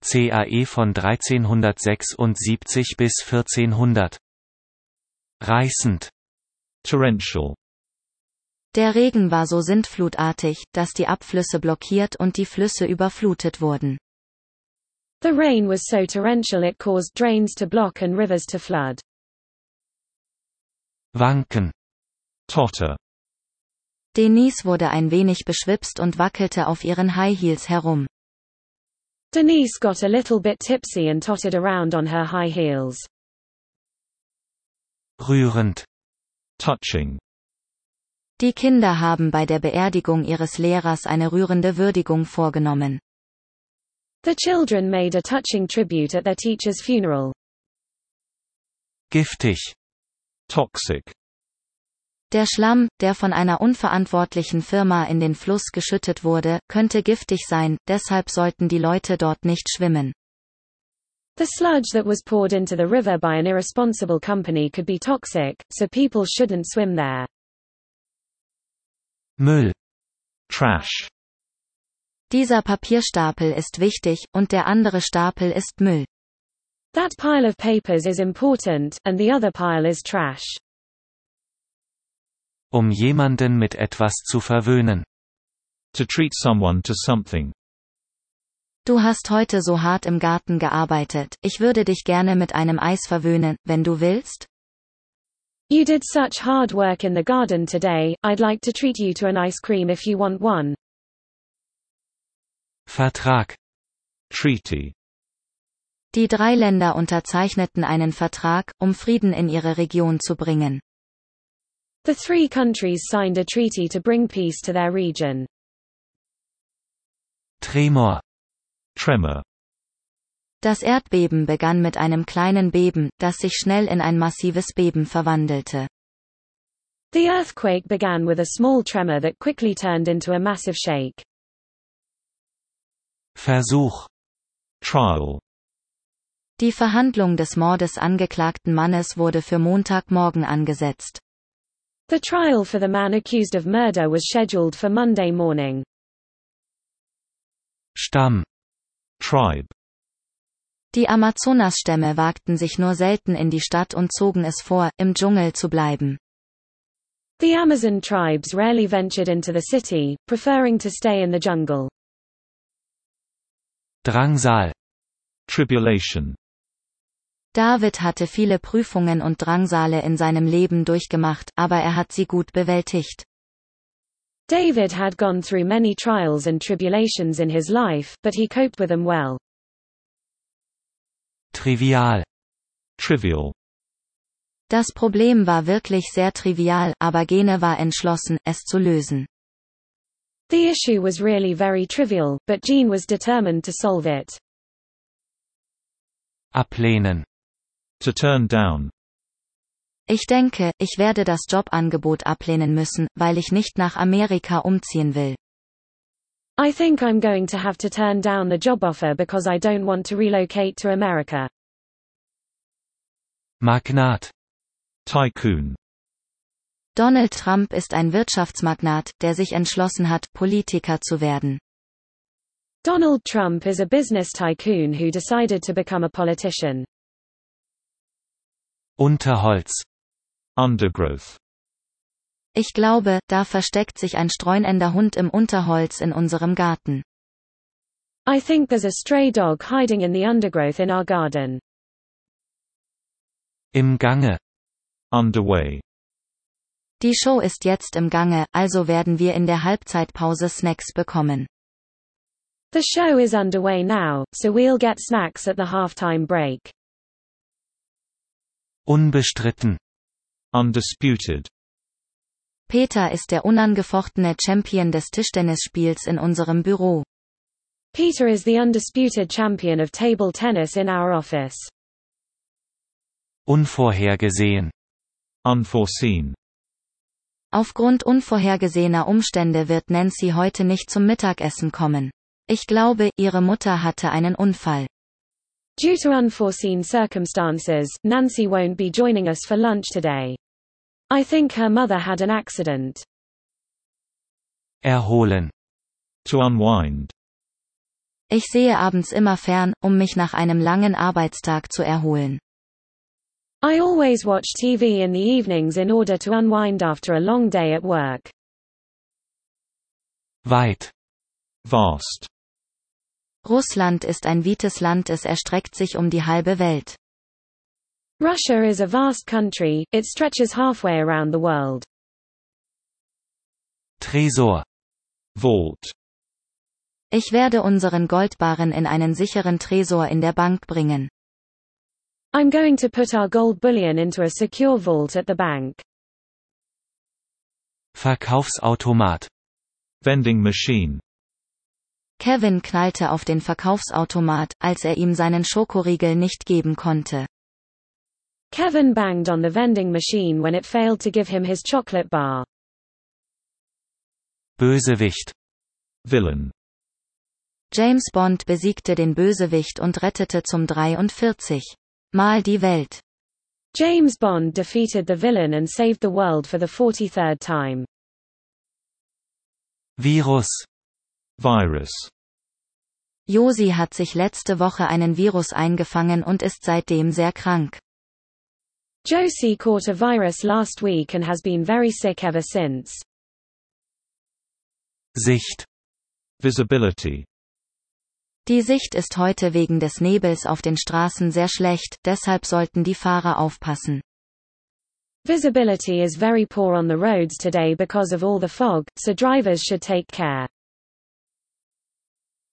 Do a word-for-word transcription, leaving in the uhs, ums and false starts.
C A E von dreizehnhundertsechsundsiebzig bis vierzehnhundert. Reißend. Torrential. Der Regen war so sintflutartig, dass die Abflüsse blockiert und die Flüsse überflutet wurden. The rain was so torrential it caused drains to block and rivers to flood. Wanken. Totter. Denise wurde ein wenig beschwipst und wackelte auf ihren High Heels herum. Denise got a little bit tipsy and tottered around on her high heels. Rührend. Touching. Die Kinder haben bei der Beerdigung ihres Lehrers eine rührende Würdigung vorgenommen. The children made a touching tribute at their teacher's funeral. Giftig. Toxic. Der Schlamm, der von einer unverantwortlichen Firma in den Fluss geschüttet wurde, könnte giftig sein, deshalb sollten die Leute dort nicht schwimmen. The sludge that was poured into the river by an irresponsible company could be toxic, so people shouldn't swim there. Müll. Trash. Dieser Papierstapel ist wichtig, und der andere Stapel ist Müll. That pile of papers is important, and the other pile is trash. Um jemanden mit etwas zu verwöhnen. To treat someone to something. Du hast heute so hart im Garten gearbeitet, ich würde dich gerne mit einem Eis verwöhnen, wenn du willst? You did such hard work in the garden today, I'd like to treat you to an ice cream if you want one. Vertrag. Treaty. Die drei Länder unterzeichneten einen Vertrag, um Frieden in ihre Region zu bringen. The three countries signed a treaty to bring peace to their region. Tremor. Tremor. Das Erdbeben begann mit einem kleinen Beben, das sich schnell in ein massives Beben verwandelte. The earthquake began with a small tremor that quickly turned into a massive shake. Versuch. Trial. Die Verhandlung des Mordes angeklagten Mannes wurde für Montagmorgen angesetzt. The trial for the man accused of murder was scheduled for Monday morning. Stamm. Tribe. Die Amazonasstämme wagten sich nur selten in die Stadt und zogen es vor, im Dschungel zu bleiben. The Amazon tribes rarely ventured into the city, preferring to stay in the jungle. Drangsal. Tribulation. David hatte viele Prüfungen und Drangsale in seinem Leben durchgemacht, aber er hat sie gut bewältigt. David had gone through many trials and tribulations in his life, but he coped with them well. Trivial. Trivial. Das Problem war wirklich sehr trivial, aber Gene war entschlossen, es zu lösen. The issue was really very trivial, but Gene was determined to solve it. Ablehnen. To turn down. Ich denke, ich werde das Jobangebot ablehnen müssen, weil ich nicht nach Amerika umziehen will. I think I'm going to have to turn down the job offer because I don't want to relocate to America. Magnat. Tycoon. Donald Trump ist ein Wirtschaftsmagnat, der sich entschlossen hat, Politiker zu werden. Donald Trump is a business tycoon who decided to become a politician. Unterholz. Undergrowth. Ich glaube, da versteckt sich ein streunender Hund im Unterholz in unserem Garten. I think there's a stray dog hiding in the undergrowth in our garden. Im Gange. Underway. Die Show ist jetzt im Gange, also werden wir in der Halbzeitpause Snacks bekommen. The show is underway now, so we'll get snacks at the halftime break. Unbestritten. Undisputed. Peter ist der unangefochtene Champion des Tischtennisspiels in unserem Büro. Peter is the undisputed champion of table tennis in our office. Unvorhergesehen. Unforeseen. Aufgrund unvorhergesehener Umstände wird Nancy heute nicht zum Mittagessen kommen. Ich glaube, ihre Mutter hatte einen Unfall. Due to unforeseen circumstances, Nancy won't be joining us for lunch today. I think her mother had an accident. Erholen. To unwind. Ich sehe abends immer fern, um mich nach einem langen Arbeitstag zu erholen. I always watch T V in the evenings in order to unwind after a long day at work. Weit. Vast. Russland ist ein weites Land, es erstreckt sich um die halbe Welt. Russia is a vast country, it stretches halfway around the world. Tresor. Vault. Ich werde unseren Goldbarren in einen sicheren Tresor in der Bank bringen. I'm going to put our gold bullion into a secure vault at the bank. Verkaufsautomat. Vending machine. Kevin knallte auf den Verkaufsautomat, als er ihm seinen Schokoriegel nicht geben konnte. Kevin banged on the vending machine when it failed to give him his chocolate bar. Bösewicht. Villain. James Bond besiegte den Bösewicht und rettete zum dreiundvierzig Mal die Welt. James Bond defeated the villain and saved the world for the forty-third time. Virus. Virus. Josie hat sich letzte Woche einen Virus eingefangen und ist seitdem sehr krank. Josie caught a virus last week and has been very sick ever since. Sicht. Visibility. Die Sicht ist heute wegen des Nebels auf den Straßen sehr schlecht, deshalb sollten die Fahrer aufpassen. Visibility is very poor on the roads today because of all the fog, so drivers should take care.